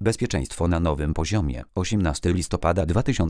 Bezpieczeństwo na nowym poziomie. 18 listopada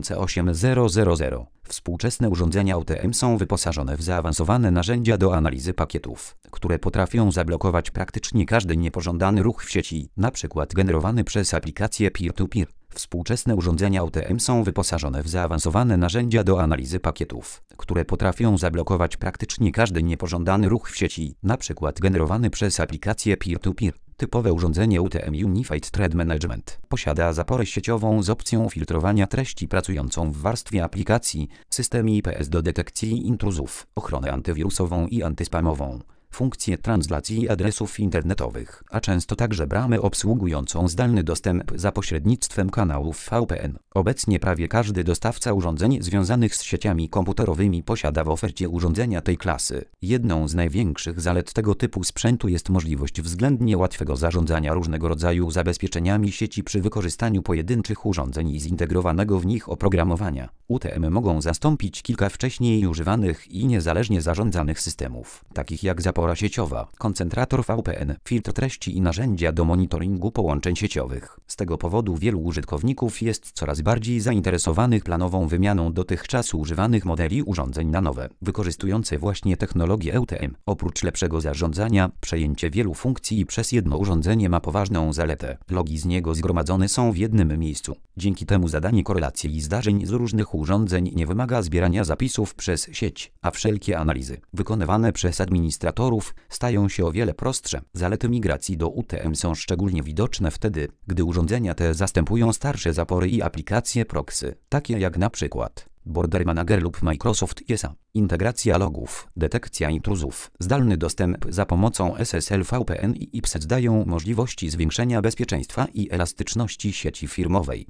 2008 Współczesne urządzenia UTM są wyposażone w zaawansowane narzędzia do analizy pakietów, które potrafią zablokować praktycznie każdy niepożądany ruch w sieci, np. generowany przez aplikacje peer-to-peer. Współczesne urządzenia UTM są wyposażone w zaawansowane narzędzia do analizy pakietów, które potrafią zablokować praktycznie każdy niepożądany ruch w sieci, np. generowany przez aplikacje peer-to-peer. Typowe urządzenie UTM Unified Threat Management posiada zaporę sieciową z opcją filtrowania treści pracującą w warstwie aplikacji, system IPS do detekcji intruzów, ochronę antywirusową i antyspamową, funkcję translacji adresów internetowych, a często także bramę obsługującą zdalny dostęp za pośrednictwem kanałów VPN. Obecnie prawie każdy dostawca urządzeń związanych z sieciami komputerowymi posiada w ofercie urządzenia tej klasy. Jedną z największych zalet tego typu sprzętu jest możliwość względnie łatwego zarządzania różnego rodzaju zabezpieczeniami sieci przy wykorzystaniu pojedynczych urządzeń i zintegrowanego w nich oprogramowania. UTM mogą zastąpić kilka wcześniej używanych i niezależnie zarządzanych systemów, takich jak zapora sieciowa, koncentrator VPN, filtr treści i narzędzia do monitoringu połączeń sieciowych. Z tego powodu wielu użytkowników jest coraz bardziej zainteresowanych planową wymianą dotychczas używanych modeli urządzeń na nowe, wykorzystujące właśnie technologię UTM. Oprócz lepszego zarządzania, przejęcie wielu funkcji przez jedno urządzenie ma poważną zaletę. Logi z niego zgromadzone są w jednym miejscu. Dzięki temu zadanie korelacji zdarzeń z różnych urządzeń nie wymaga zbierania zapisów przez sieć, a wszelkie analizy wykonywane przez administratorów stają się o wiele prostsze. Zalety migracji do UTM są szczególnie widoczne wtedy, gdy urządzenia te zastępują starsze zapory i aplikacje proxy, takie jak na przykład Border Manager lub Microsoft ESA. Integracja logów, detekcja intruzów, zdalny dostęp za pomocą SSL VPN i IPsec dają możliwości zwiększenia bezpieczeństwa i elastyczności sieci firmowej.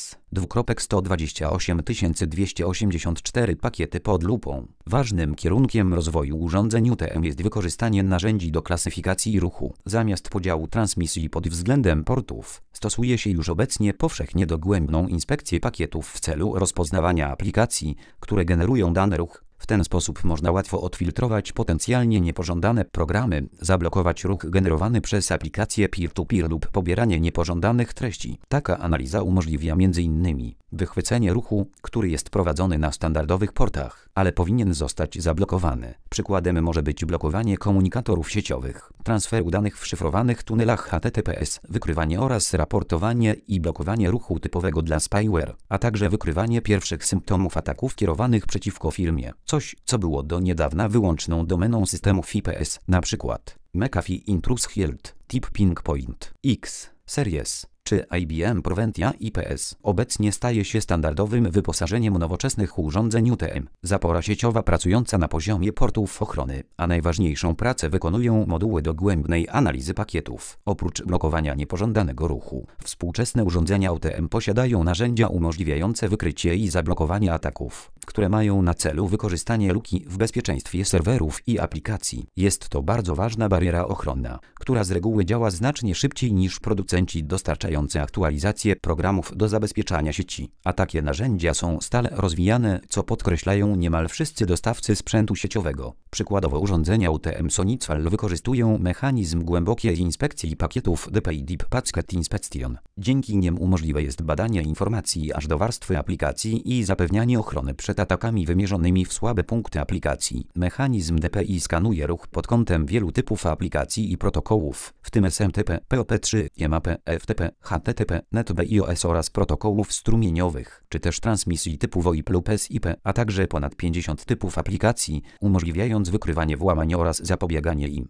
S.128 pakiety pod lupą. Ważnym kierunkiem rozwoju urządzeń UTM jest wykorzystanie narzędzi do klasyfikacji ruchu. Zamiast podziału transmisji pod względem portów, stosuje się już obecnie powszechnie dogłębną inspekcję pakietów w celu rozpoznawania aplikacji, które generują dany ruch. W ten sposób można łatwo odfiltrować potencjalnie niepożądane programy, zablokować ruch generowany przez aplikacje peer-to-peer lub pobieranie niepożądanych treści. Taka analiza umożliwia m.in. wychwycenie ruchu, który jest prowadzony na standardowych portach, ale powinien zostać zablokowany. Przykładem może być blokowanie komunikatorów sieciowych, transferu danych w szyfrowanych tunelach HTTPS, wykrywanie oraz raportowanie i blokowanie ruchu typowego dla spyware, a także wykrywanie pierwszych symptomów ataków kierowanych przeciwko firmie. Coś, co było do niedawna wyłączną domeną systemów IPS, np. McAfee Intrusion Shield, Tip Ping Point, X Series czy IBM Proventia IPS, obecnie staje się standardowym wyposażeniem nowoczesnych urządzeń UTM. Zapora sieciowa pracująca na poziomie portów ochrony, a najważniejszą pracę wykonują moduły dogłębnej analizy pakietów. Oprócz blokowania niepożądanego ruchu, współczesne urządzenia UTM posiadają narzędzia umożliwiające wykrycie i zablokowanie ataków, które mają na celu wykorzystanie luki w bezpieczeństwie serwerów i aplikacji. Jest to bardzo ważna bariera ochronna, która z reguły działa znacznie szybciej niż producenci dostarczający aktualizacje programów do zabezpieczania sieci, a takie narzędzia są stale rozwijane, co podkreślają niemal wszyscy dostawcy sprzętu sieciowego. Przykładowo urządzenia UTM Sonicwal wykorzystują mechanizm głębokiej inspekcji pakietów DPI Deep Packet Inspection. Dzięki nim możliwe jest badanie informacji aż do warstwy aplikacji i zapewnianie ochrony przed atakami wymierzonymi w słabe punkty aplikacji. Mechanizm DPI skanuje ruch pod kątem wielu typów aplikacji i protokołów, w tym SMTP, POP3, IMAP, FTP, HTTP, NetBIOS i OS oraz protokołów strumieniowych, czy też transmisji typu VoIP lub SIP, a także ponad 50 typów aplikacji, umożliwiając wykrywanie włamań oraz zapobieganie im.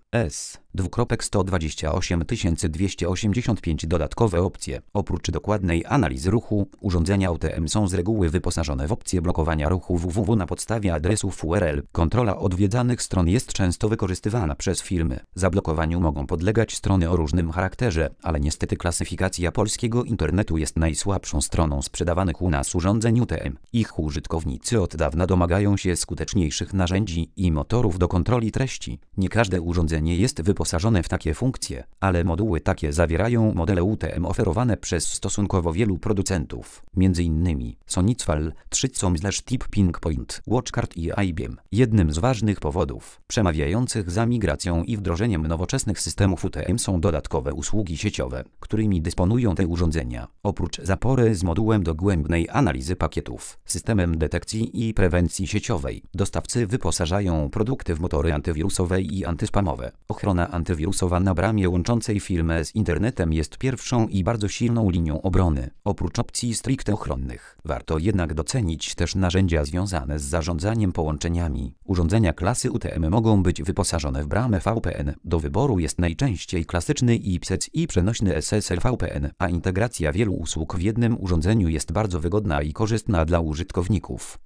S.128 dodatkowe opcje. Oprócz dokładnej analizy ruchu, urządzenia UTM są z reguły wyposażone w opcję blokowania ruchu www na podstawie adresów URL. Kontrola odwiedzanych stron jest często wykorzystywana przez firmy. Zablokowaniu mogą podlegać strony o różnym charakterze, ale niestety klasyfikacja polskiego internetu jest najsłabszą stroną sprzedawanych u nas urządzeń UTM. Ich użytkownicy od dawna domagają się skuteczniejszych narzędzi i motorów do kontroli treści. Nie każde urządzenie jest wyposażone wyposażone w takie funkcje, ale moduły takie zawierają modele UTM oferowane przez stosunkowo wielu producentów, m.in. Sonicval, Tip Pinkpoint, WatchGuard i IBM. Jednym z ważnych powodów przemawiających za migracją i wdrożeniem nowoczesnych systemów UTM są dodatkowe usługi sieciowe, którymi dysponują te urządzenia. Oprócz zapory z modułem dogłębnej analizy pakietów, systemem detekcji i prewencji sieciowej, dostawcy wyposażają produkty w motory antywirusowe i antyspamowe. Ochrona antywirusowa na bramie łączącej firmę z internetem jest pierwszą i bardzo silną linią obrony. Oprócz opcji stricte ochronnych, warto jednak docenić też narzędzia związane z zarządzaniem połączeniami. Urządzenia klasy UTM mogą być wyposażone w bramę VPN. Do wyboru jest najczęściej klasyczny IPsec i przenośny SSL VPN, a integracja wielu usług w jednym urządzeniu jest bardzo wygodna i korzystna dla użytkowników.